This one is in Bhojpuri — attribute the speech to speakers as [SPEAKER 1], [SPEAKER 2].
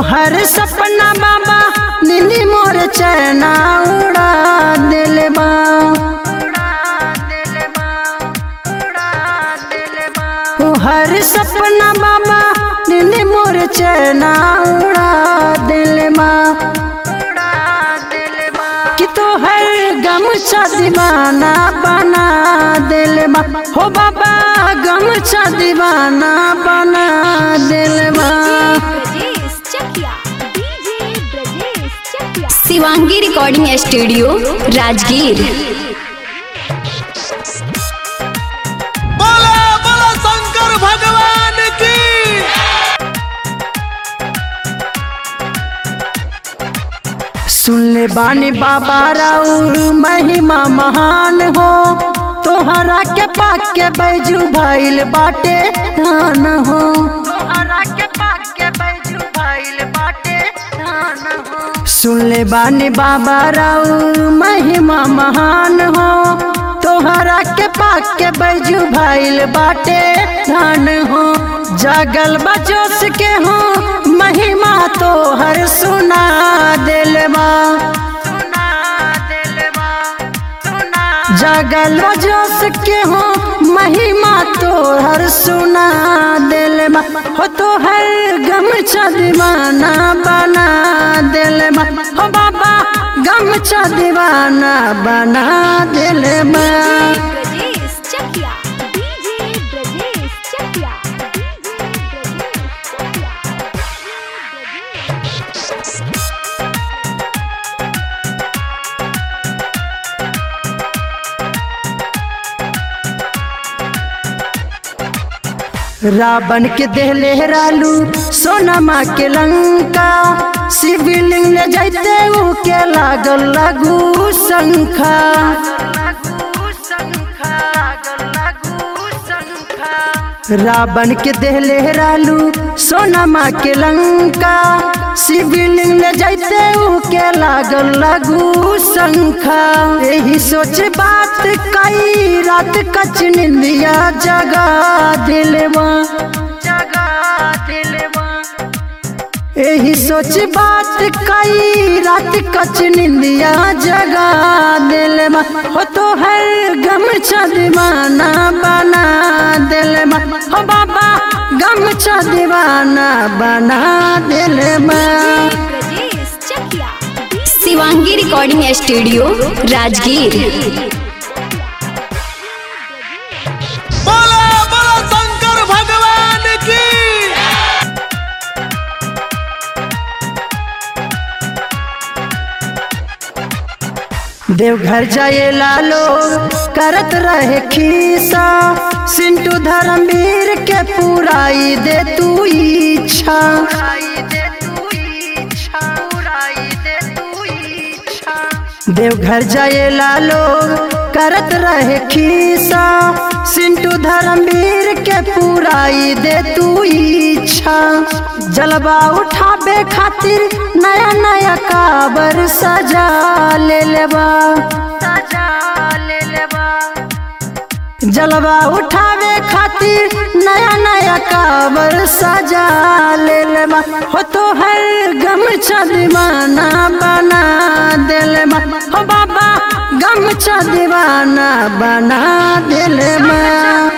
[SPEAKER 1] हर सपना बाबा नींदी मोर चैना उड़ा दिल बा। हर सपना बाबा नींदी मोर चैना उड़ा दिल बा। कि तो हर गमछा दीवाना बना दिल बा। हो बाबा गमछा दीवाना बना दिल बा।
[SPEAKER 2] Shivangi recording studio Rajgir.
[SPEAKER 3] बोला बोला शंकर भगवान की।
[SPEAKER 1] सुन ले बानी बाबा राउर महिमा महान हो। तोहरा के पाक के बैजू भइल बाटे धान हो। तोहरा के पाक के बैजू भइल बाटे धान हो। सुन ले बानी बाबा राउर महिमा महान हो। तोहरा के पाक के बैजू भइल बाटे धान हो। जागल बजोस के हो महिमा तोहर सुना दिलवा। जागल बजोस के हो महिमा तोहर सुना दिलवा। हो तोहर गमछा दीवाना बना दिलवा। हो बाबा गमछा दीवाना बना दिलवा। रावण के देह लहरालू सोनमा के लंका। शिवलिंग ले जाते ऊ के लागल लगू शंखा। रावण के देह लहरालू सोनमा के लंका। शिवलिंग ले जाते ऊ के लागल लगू शंखा। यही सोच बात कई रात कच निंदिया जगा दिलवा। यही सोच बात कई रात कच निंदिया जगा दिलवा। हो तो हर गमछा दीवाना बना दिलवा। हो बाबा गमछा दीवाना बना दिलवा।
[SPEAKER 2] Shivangi recording studio Rajgir.
[SPEAKER 3] बोला बोला शंकर भगवान की।
[SPEAKER 1] देवघर जाए लालो करत रहे खीसा। सिंटू धर्मवीर के पुराई दे तू इच्छा। देवघर जाए लालो करत रहे खीसा। सिंटू धर्मवीर के पुराई दे तू इच्छा। जलवा उठाबे खातिर नया नया काबर सजा ले लेबा। जलवा उठावे खातिर नया नया काबर सजा ले लेबा। हो तो हर गमछा दीवाना बना दिलवा। हो बाबा गमछा दीवाना बना दिलवा।